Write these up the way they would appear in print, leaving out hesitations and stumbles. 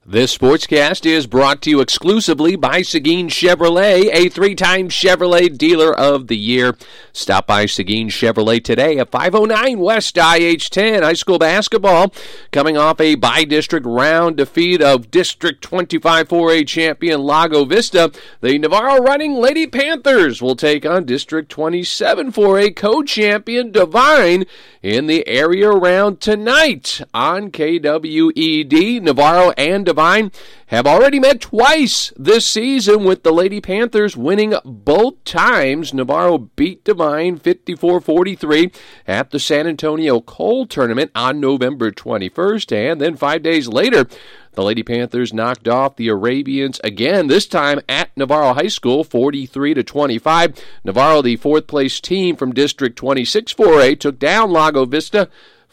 This sportscast is brought to you exclusively by Seguin Chevrolet, a 3-time Chevrolet Dealer of the Year. Stop by Seguin Chevrolet today at 509 West IH-10. High school basketball coming off a by-district round defeat of District 25 4A champion Lago Vista. The Navarro Running Lady Panthers will take on District 27 4A co-champion Devine in the area round tonight on KWED. Navarro and Devine have already met twice this season, with the Lady Panthers winning both times. Navarro beat Devine 54-43 at the San Antonio Coal Tournament on November 21st, and then 5 days later, the Lady Panthers knocked off the Arabians again, this time at Navarro High School, 43-25. Navarro, the fourth-place team from District 26 4A, took down Lago Vista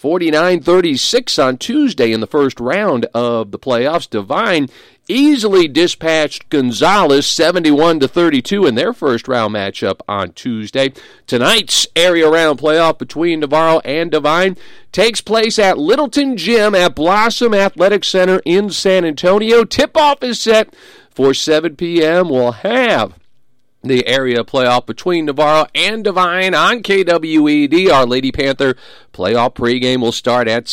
49-36 on Tuesday in the first round of the playoffs. Devine easily dispatched Gonzales 71-32 in their first round matchup on Tuesday. Tonight's area round playoff between Navarro and Devine takes place at Littleton Gym at Blossom Athletic Center in San Antonio. Tip-off is set for 7 p.m. We'll have the area playoff between Navarro and Devine on KWED. Our Lady Panther playoff pregame will start at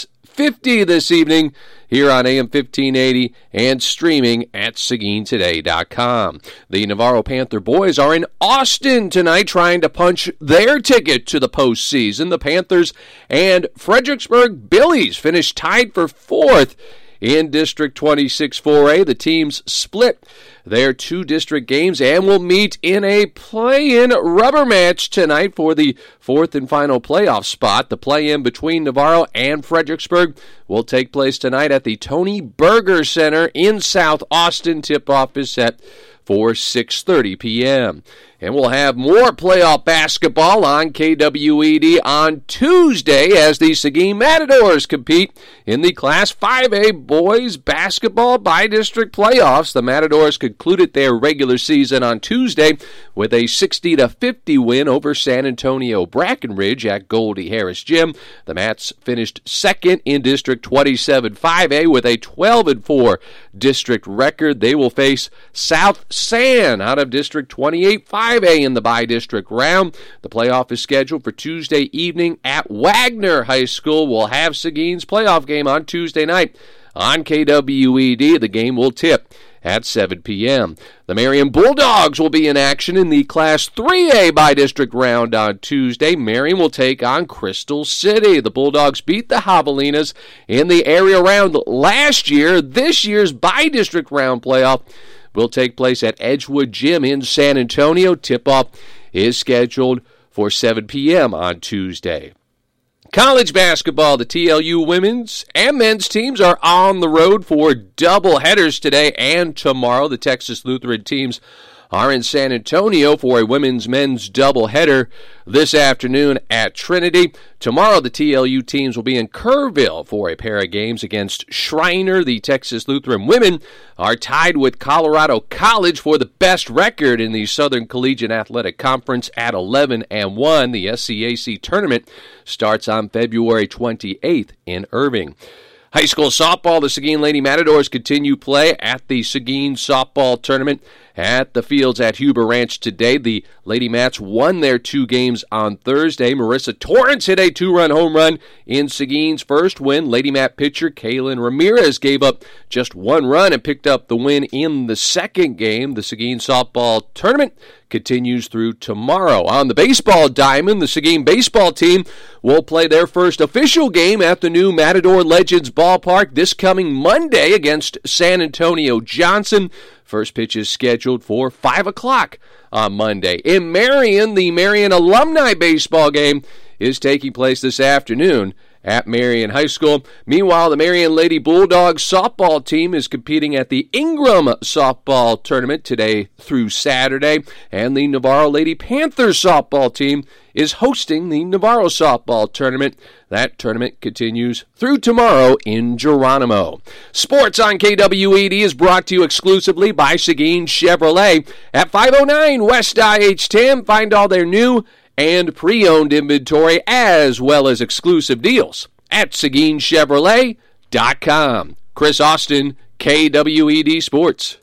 6:50 this evening here on AM 1580 and streaming at SeguinToday.com. The Navarro Panther boys are in Austin tonight trying to punch their ticket to the postseason. The Panthers and Fredericksburg Billies finished tied for fourth in District 26 4A. The teams split their two district games and will meet in a play-in rubber match tonight for the fourth and final playoff spot. The play-in between Navarro and Fredericksburg will take place tonight at the Tony Berger Center in South Austin. Tip-off is set for 6:30 p.m. And we'll have more playoff basketball on KWED on Tuesday as the Seguin Matadors compete in the Class 5A boys basketball by-district playoffs. The Matadors concluded their regular season on Tuesday with a 60-50 win over San Antonio Brackenridge at Goldie Harris Gym. The Mats finished second in District 27 5A with a 12-4 district record. They will face South San out of District 28 5A in the by-district round. The playoff is scheduled for Tuesday evening at Wagner High School. We'll have Seguin's playoff game on Tuesday night on KWED. The game will tip at 7 p.m. The Marion Bulldogs will be in action in the Class 3A by-district round on Tuesday. Marion will take on Crystal City. The Bulldogs beat the Javelinas in the area round last year. This year's by-district round playoff will take place at Edgewood Gym in San Antonio. Tip-off is scheduled for 7 p.m. on Tuesday. College basketball, the TLU women's and men's teams are on the road for double headers today and tomorrow. The Texas Lutheran teams are in San Antonio for a women's-men's doubleheader this afternoon at Trinity. Tomorrow, the TLU teams will be in Kerrville for a pair of games against Schreiner. The Texas Lutheran women are tied with Colorado College for the best record in the Southern Collegiate Athletic Conference at 11-1. The SCAC tournament starts on February 28th in Irving. High school softball, the Seguin Lady Matadors continue play at the Seguin softball tournament at the fields at Huber Ranch today. The Lady Mats won their two games on Thursday. Marissa Torrance hit a 2-run home run in Seguin's first win. Lady Mat pitcher Kaylin Ramirez gave up just 1 run and picked up the win in the second game. The Seguin softball tournament continues through tomorrow. On the baseball diamond, the Seguin baseball team will play their first official game at the new Matador Legends ballpark this coming Monday against San Antonio Johnson. First pitch is scheduled for 5 o'clock on Monday. In Marion, the Marion alumni baseball game is taking place this afternoon at Marion High School. Meanwhile, the Marion Lady Bulldogs softball team is competing at the Ingram softball tournament today through Saturday, and the Navarro Lady Panthers softball team is hosting the Navarro softball tournament. That tournament continues through tomorrow in Geronimo. Sports on KWED is brought to you exclusively by Seguin Chevrolet at 509 West IH-10. Find all their new and pre-owned inventory as well as exclusive deals at SeguinChevrolet.com. Chris Austin, KWED Sports.